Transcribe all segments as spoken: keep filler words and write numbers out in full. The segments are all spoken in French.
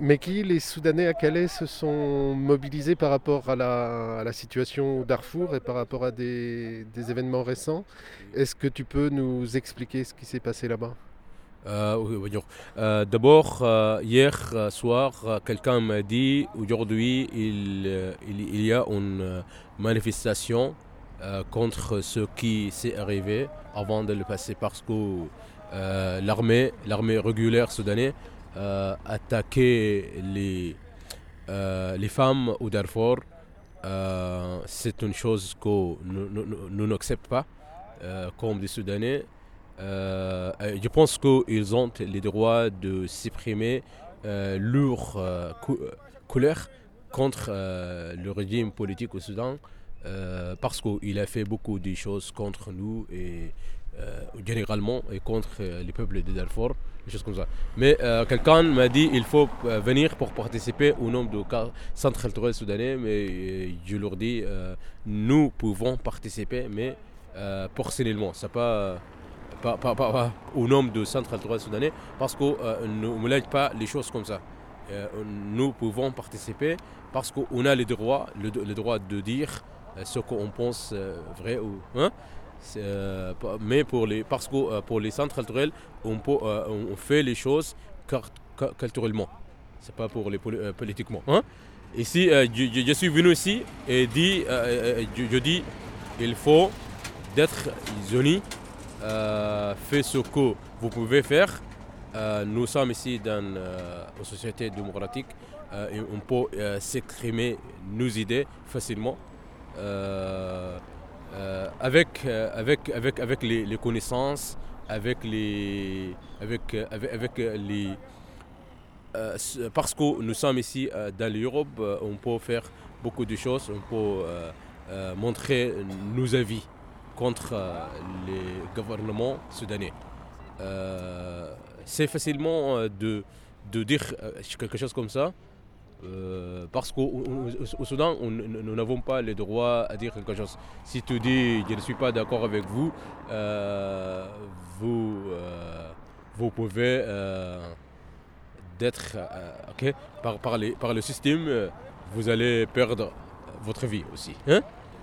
Mais qui, les Soudanais à Calais se sont mobilisés par rapport à la, à la situation au Darfour et par rapport à des, des événements récents. Est-ce que tu peux nous expliquer ce qui s'est passé là-bas? Euh, oui, bonjour. Euh, d'abord, euh, hier euh, soir, euh, quelqu'un m'a dit aujourd'hui il, euh, il, il y a une euh, manifestation euh, contre ce qui s'est arrivé avant de le passer parce que euh, l'armée, l'armée régulière soudanais euh, attaquait les, euh, les femmes au Darfour. Euh, c'est une chose que nous, nous, nous n'acceptons pas euh, comme des Soudanais. Euh, je pense qu'ils ont le droit de supprimer euh, leur euh, cou- couleur contre euh, le régime politique au Soudan euh, parce qu'il a fait beaucoup de choses contre nous et euh, généralement et contre euh, les peuples de Darfour, des choses comme ça. Mais euh, quelqu'un m'a dit qu'il faut euh, venir pour participer au nom du centre culturel soudanais, mais euh, je leur dis euh, nous pouvons participer, mais euh, personnellement, c'est pas pas, pas, pas, pas au nom du centre culturel soudanais, parce qu'on euh, ne lègue pas les choses comme ça. Euh, nous pouvons participer parce qu'on a le droit, le, le droit de dire euh, ce qu'on pense euh, vrai ou hein. Euh, mais pour les, parce que euh, pour les centres culturels, on, peut, euh, on fait les choses culturellement. C'est pas pour les euh, politiquement. Hein. Ici, euh, je, je, suis venu ici et dit, euh, je, je dis, il faut d'être unis. Euh, fait ce que vous pouvez faire. Euh, nous sommes ici dans euh, une société démocratique euh, et on peut euh, s'exprimer nos idées facilement euh, euh, avec, euh, avec, avec, avec les, les connaissances, avec les, avec, avec, avec les, euh, parce que nous sommes ici euh, dans l'Europe, euh, on peut faire beaucoup de choses, on peut euh, euh, montrer nos avis contre euh, les gouvernements soudanais. Euh, c'est facilement euh, de, de dire euh, quelque chose comme ça, euh, parce qu'au au Soudan, on, nous n'avons pas le droit à dire quelque chose. Si tu dis je ne suis pas d'accord avec vous, euh, vous, euh, vous pouvez euh, d'être euh, okay, par, par, les, par le système, euh, vous allez perdre votre vie aussi. Hein?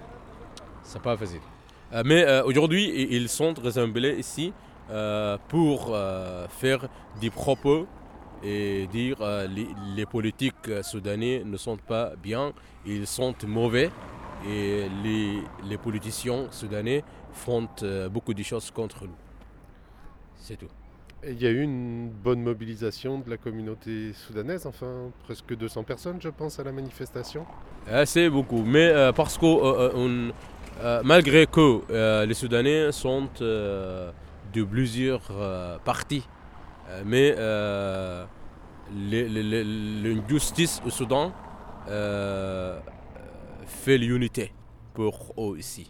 C'est pas facile. Euh, mais euh, aujourd'hui, ils sont rassemblés ici euh, pour euh, faire des propos et dire euh, les, les politiques soudanais ne sont pas bien, ils sont mauvais et les, les politiciens soudanais font euh, beaucoup de choses contre nous. C'est tout. Et il y a eu une bonne mobilisation de la communauté soudanaise, enfin presque deux cents personnes je pense à la manifestation. Euh, c'est beaucoup, mais euh, parce que euh, on, euh, malgré que euh, les Soudanais sont euh, de plusieurs euh, partis, euh, mais euh, l'injustice au Soudan euh, fait l'unité pour eux ici.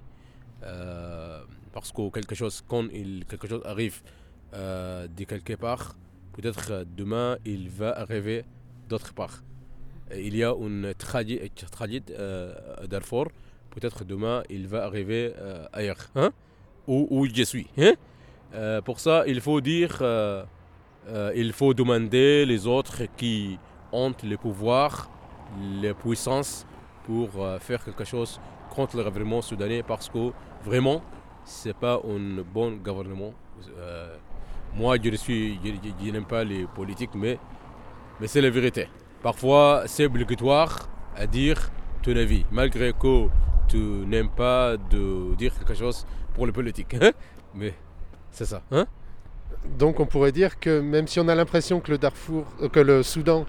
Euh, parce que quelque chose, quand il, quelque chose arrive euh, de quelque part, peut-être demain il va arriver d'autre part. Il y a une tragédie euh, à Darfour, peut-être demain il va arriver euh, ailleurs, hein? où, où je suis. Hein? Euh, pour ça, il faut dire, euh, euh, il faut demander les autres qui ont le pouvoir, les puissances pour euh, faire quelque chose contre le gouvernement soudanais parce que vraiment, c'est pas un bon gouvernement. Euh, moi, je, suis, je, je, je n'aime pas les politiques, mais, mais c'est la vérité. Parfois, c'est obligatoire à dire ton avis, malgré que tu n'aimes pas de dire quelque chose pour le politique. Hein? Mais c'est ça. Hein? Donc on pourrait dire que même si on a l'impression que le Darfour, euh, que le Soudan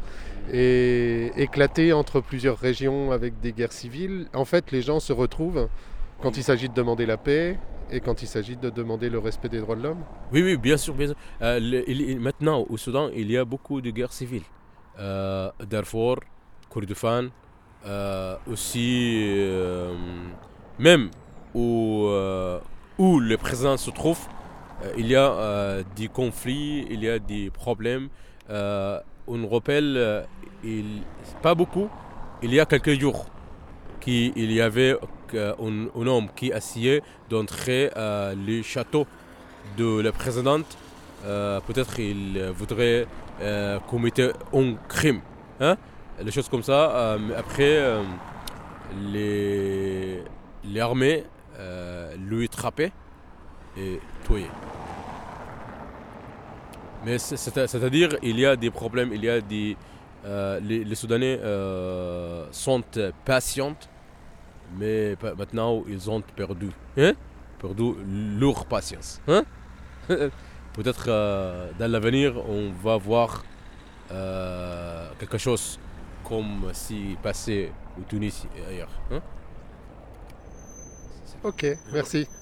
est éclaté entre plusieurs régions avec des guerres civiles, en fait les gens se retrouvent quand il s'agit de demander la paix et quand il s'agit de demander le respect des droits de l'homme. Oui, oui, bien sûr, bien sûr. Euh, le, il, maintenant, au Soudan, il y a beaucoup de guerres civiles. Euh, Darfour, Kordofan, euh, aussi, euh, même où, euh, où le président se trouve, euh, il y a euh, des conflits, il y a des problèmes. Euh, on rappelle, euh, il, pas beaucoup, il y a quelques jours, qu'il y avait un, un homme qui essayait d'entrer euh, le château de la présidente. Euh, peut-être qu'il voudrait euh, commettre un crime. Hein? Les choses comme ça. Euh, mais après, euh, les, les armées euh, lui attrapaient et tuaient. Mais c'est- c'est- c'est-à-dire, il y a des problèmes, il y a des... euh, les, les Soudanais euh, sont patients, mais pa- maintenant ils ont perdu, hein? Perdu leur patience. Hein? Peut-être euh, dans l'avenir, on va voir euh, quelque chose comme si passé au Tunis et ailleurs. Hein? Ok, merci.